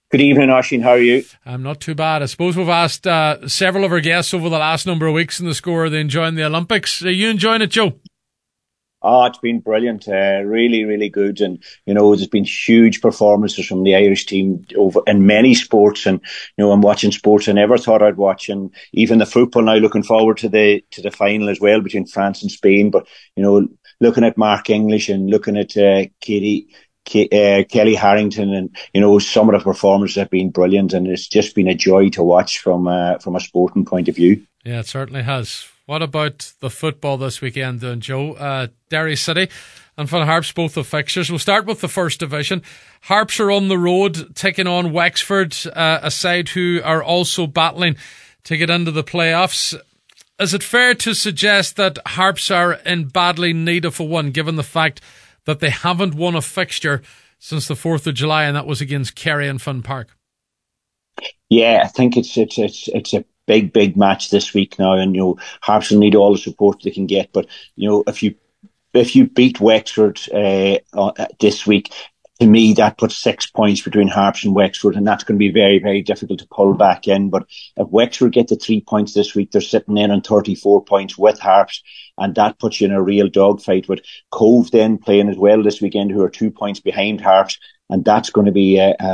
Good evening, Oisin. How are you? I'm not too bad. I suppose we've asked several of our guests over the last number of weeks in the score, are they enjoying the Olympics? Are you enjoying it, Joe? Oh, it's been brilliant. Really, really good. And, there's been huge performances from the Irish team over in many sports. And, I'm watching sports I never thought I'd watch. And even the football now, looking forward to the final as well between France and Spain. But, looking at Mark English and looking at Kelly Harrington, and some of the performances have been brilliant, and it's just been a joy to watch from a sporting point of view. Yeah, it certainly has. What about the football this weekend, then, Joe? Derry City and Fun Harps both have fixtures. We'll start with the First Division. Harps are on the road taking on Wexford, a side who are also battling to get into the playoffs. Is it fair to suggest that Harps are in badly need of a win, given the fact that they haven't won a fixture since the 4th of July, and that was against Kerry and Finn Park? Yeah, I think it's a big match this week now, and Harps will need all the support they can get. But if you beat Wexford this week, to me that puts 6 points between Harps and Wexford, and that's going to be very, very difficult to pull back in. But if Wexford get the 3 points this week, they're sitting in on 34 points with Harps, and that puts you in a real dogfight with Cove then playing as well this weekend, who are 2 points behind Harps, and that's going to be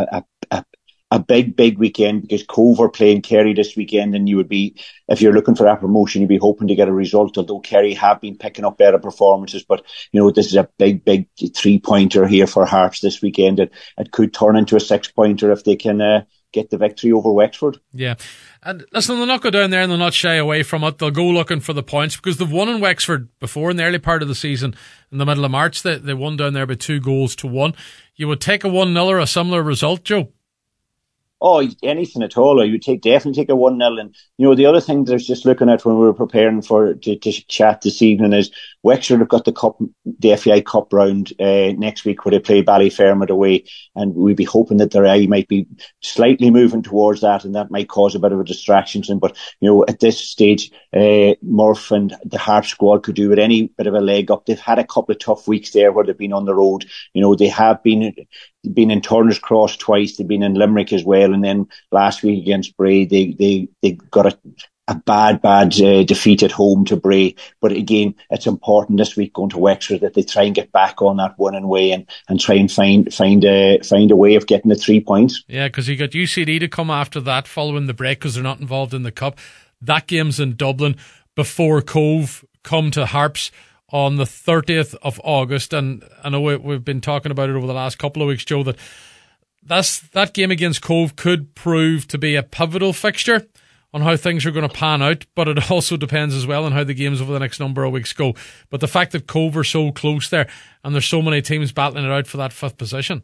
a big weekend, because Cove are playing Kerry this weekend, and you would be, if you're looking for that promotion, you'd be hoping to get a result, although Kerry have been picking up better performances. But, this is a big 3-pointer here for Harps this weekend. It could turn into a 6-pointer if they can get the victory over Wexford. Yeah. And listen, they'll not go down there and they'll not shy away from it. They'll go looking for the points, because they've won in Wexford before in the early part of the season. In the middle of March, they won down there by 2-1. You would take a 1-0 or a similar result, Joe? Oh, anything at all. I would definitely take a 1-0. And, the other thing that I was just looking at when we were preparing to chat this evening is Wexford have got the FAI Cup round next week, where they play Ballyfermot away. And we'd be hoping that their eye might be slightly moving towards that, and that might cause a bit of a distraction. But, at this stage, Murph and the Harp squad could do with any bit of a leg up. They've had a couple of tough weeks there where they've been on the road. They have been in Turner's Cross twice. They've been in Limerick as well. And then last week against Bray, they got a bad defeat at home to Bray. But again, it's important this week going to Wexford that they try and get back on that winning way and try and find a way of getting the 3 points. Yeah, because you got UCD to come after that following the break, because they're not involved in the Cup. That game's in Dublin before Cove come to Harps on the 30th of August. And I know we've been talking about it over the last couple of weeks, Joe, that game against Cove could prove to be a pivotal fixture on how things are going to pan out, but it also depends as well on how the games over the next number of weeks go. But the fact that Cove are so close there, and there's so many teams battling it out for that 5th position.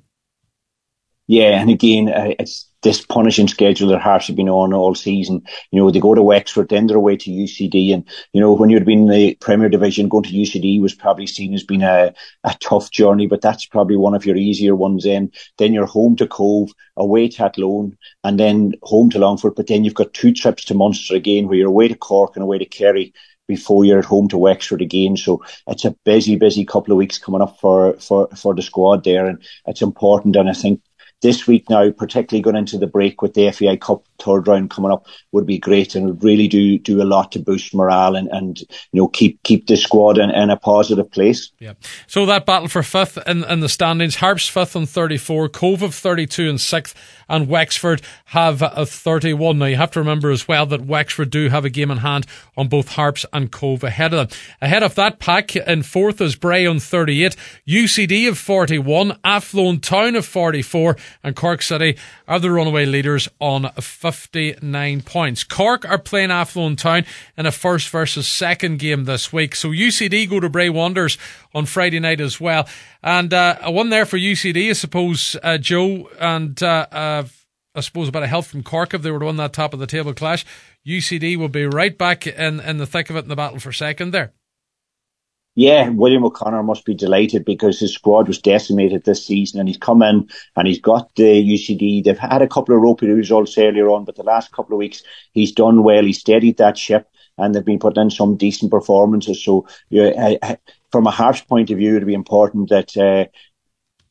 Yeah, and again, it's this punishing schedule that Harps have been on all season. They go to Wexford, then they're away to UCD. And, when you'd been in the Premier Division, going to UCD was probably seen as being a tough journey, but that's probably one of your easier ones then. Then you're home to Cove, away to Athlone, and then home to Longford. But then you've got 2 trips to Munster again, where you're away to Cork and away to Kerry before you're at home to Wexford again. So it's a busy couple of weeks coming up for the squad there. And it's important. And I think this week now, particularly going into the break with the FAI Cup third round coming up, would be great, and would really do a lot to boost morale and keep the squad in a positive place. Yeah. So that battle for 5th in the standings, Harps 5th on 34, Cove have 32 and 6th, and Wexford have a 31. Now you have to remember as well that Wexford do have a game in hand on both Harps and Cove ahead of them. Ahead of that pack in 4th is Bray on 38, UCD of 41, Athlone Town of 44, and Cork City are the runaway leaders on 59 points. Cork are playing Athlone Town in a first versus second game this week. So UCD go to Bray Wanderers on Friday night as well. And a one there for UCD, I suppose, Joe, and I suppose a bit of help from Cork if they were to win that top of the table clash. UCD will be right back in the thick of it in the battle for second there. Yeah, William O'Connor must be delighted, because his squad was decimated this season, and he's come in and he's got the UCD. They've had a couple of ropey results earlier on, but the last couple of weeks he's done well. He steadied that ship, and they've been putting in some decent performances. So from a Harps point of view, it'd be important that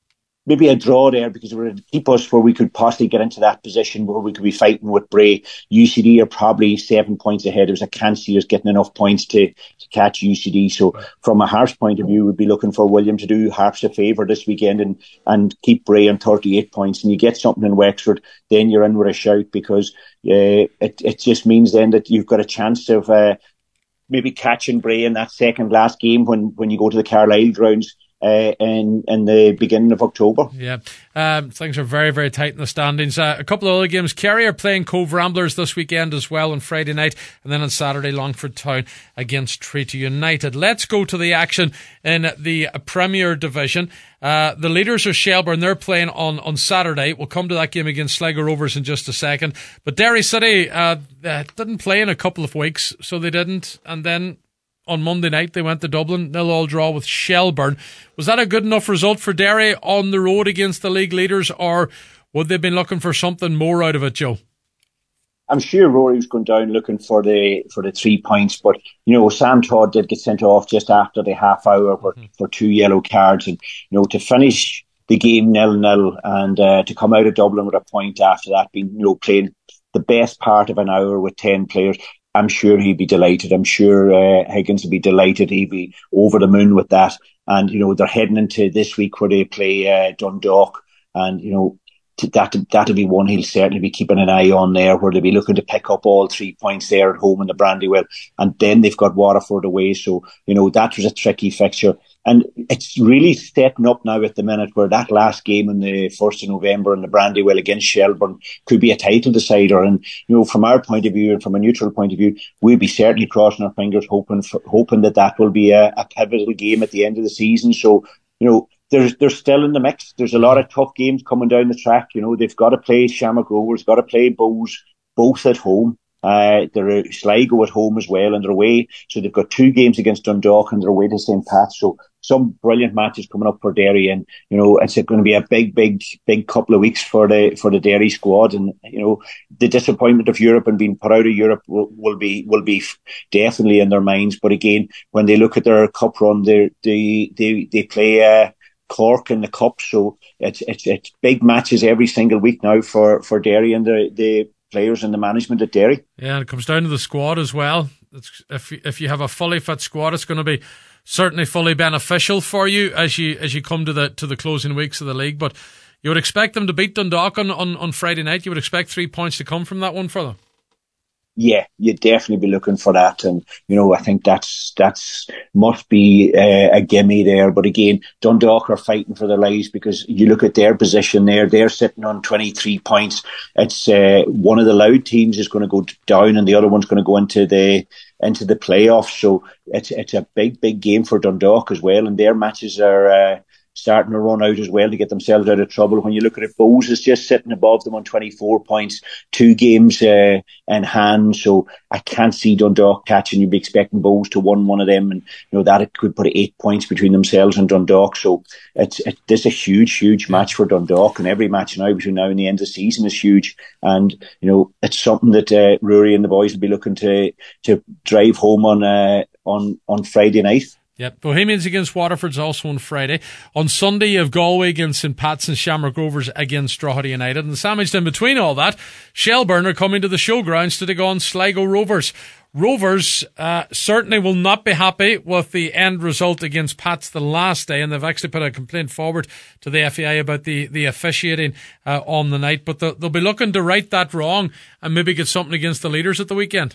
maybe a draw there because it would keep us where we could possibly get into that position where we could be fighting with Bray. UCD are probably 7 points ahead. I can't see us getting enough points to catch UCD. So from a Harps point of view, we'd be looking for William to do Harps a favour this weekend and keep Bray on 38 points. And you get something in Wexford, then you're in with a shout, because it just means then that you've got a chance of maybe catching Bray in that second last game when you go to the Carlisle grounds in the beginning of October. Yeah, things are very, very tight in the standings. A couple of other games. Kerry are playing Cove Ramblers this weekend as well on Friday night, and then on Saturday Longford Town against Treaty United. Let's go to the action in the Premier Division. The leaders are Shelbourne. They're playing on Saturday. We'll come to that game against Sligo Rovers in just a second. But Derry City didn't play in a couple of weeks, so they didn't. And then on Monday night, they went to Dublin, 0-0 draw with Shelbourne. Was that a good enough result for Derry on the road against the league leaders, or would they have been looking for something more out of it, Joe? I'm sure Rory was going down looking for the 3 points, but Sam Todd did get sent off just after the half hour for 2 yellow cards, and to finish the game 0-0 and to come out of Dublin with a point after that, being playing the best part of an hour with 10 players. I'm sure he'd be delighted. I'm sure Higgins would be delighted. He'd be over the moon with that. And, they're heading into this week where they play Dundalk. And, that'll be one he'll certainly be keeping an eye on there, where they'll be looking to pick up all 3 points there at home in the Brandywell. And then they've got Waterford away. So, that was a tricky fixture. And it's really stepping up now at the minute, where that last game on the 1st of November in the Brandywell against Shelbourne could be a title decider. And, from our point of view and from a neutral point of view, we'll be certainly crossing our fingers, hoping that will be a pivotal game at the end of the season. So, they're still in the mix. There's a lot of tough games coming down the track. They've got to play Shamrock Rovers, got to play Bows, both at home. They're Sligo at home as well, and they're away. So they've got 2 games against Dundalk, and they're away to St. Pat's. So some brilliant matches coming up for Derry, and it's going to be a big couple of weeks for the Derry squad. And the disappointment of Europe and being put out of Europe will be definitely in their minds. But again, when they look at their cup run, they play Cork in the cup, so it's big matches every single week now for Derry and the players and the management at Derry. Yeah, and it comes down to the squad as well. If you have a fully fit squad, it's going to be certainly fully beneficial for you as you come to the closing weeks of the league. But you would expect them to beat Dundalk on Friday night. You would expect 3 points to come from that one for them. Yeah, you'd definitely be looking for that, and I think that's must be a gimme there. But again, Dundalk are fighting for their lives, because you look at their position there; they're sitting on 23 points. It's one of the Louth teams is going to go down, and the other one's going to go into the playoffs. So it's a big game for Dundalk as well, and their matches are starting to run out as well to get themselves out of trouble. When you look at it, Bows is just sitting above them on 24 points, 2 games in hand. So I can't see Dundalk catching. You'd be expecting Bows to win one of them, and that it could put 8 points between themselves and Dundalk. So this is a huge match for Dundalk, and every match now between now and the end of the season is huge. And it's something that Rory and the boys will be looking to drive home on Friday night. Yep, Bohemians against Waterford's also on Friday. On Sunday, you have Galway against St. Pat's and Shamrock Rovers against Drogheda United. And sandwiched in between all that, Shelbourne are coming to the showgrounds to take on Sligo Rovers. Rovers certainly will not be happy with the end result against Pats the last day, and they've actually put a complaint forward to the FAI about the officiating on the night. But they'll be looking to right that wrong and maybe get something against the leaders at the weekend.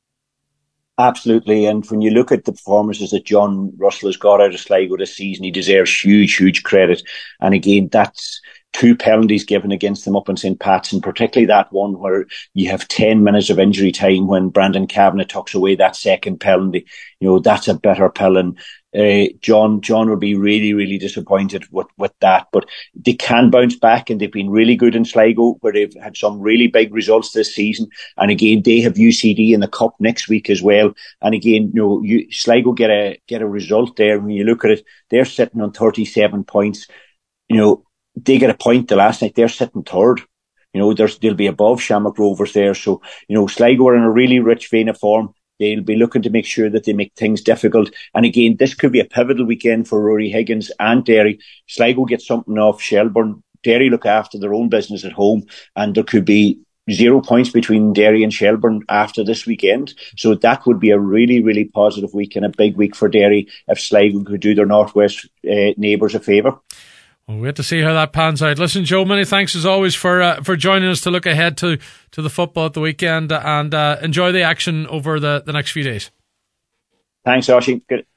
Absolutely, and when you look at the performances that John Russell has got out of Sligo this season, he deserves huge credit. And again, that's 2 penalties given against them up in St. Pat's, and particularly that one where you have 10 minutes of injury time when Brandon Kavanagh tucks away that second penalty. That's a bitter pill, and John would be really disappointed with that. But they can bounce back, and they've been really good in Sligo, where they've had some really big results this season. And again, they have UCD in the cup next week as well. And again, Sligo get a result there. When you look at it, they're sitting on 37 points. They get a point the last night. They're sitting third. They'll be above Shamrock Rovers there. So, Sligo are in a really rich vein of form. They'll be looking to make sure that they make things difficult. And again, this could be a pivotal weekend for Rory Higgins and Derry. Sligo get something off Shelbourne. Derry look after their own business at home, and there could be 0 points between Derry and Shelbourne after this weekend. So that would be a really, really positive week and a big week for Derry if Sligo could do their Northwest neighbours a favour. We'll wait to see how that pans out. Listen, Joe, many thanks as always for joining us to look ahead to the football at the weekend, and enjoy the action over the next few days. Thanks, Oisin. Good.